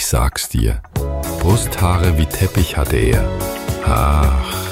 ich sag's dir. Brusthaare wie Teppich hatte er. Ach.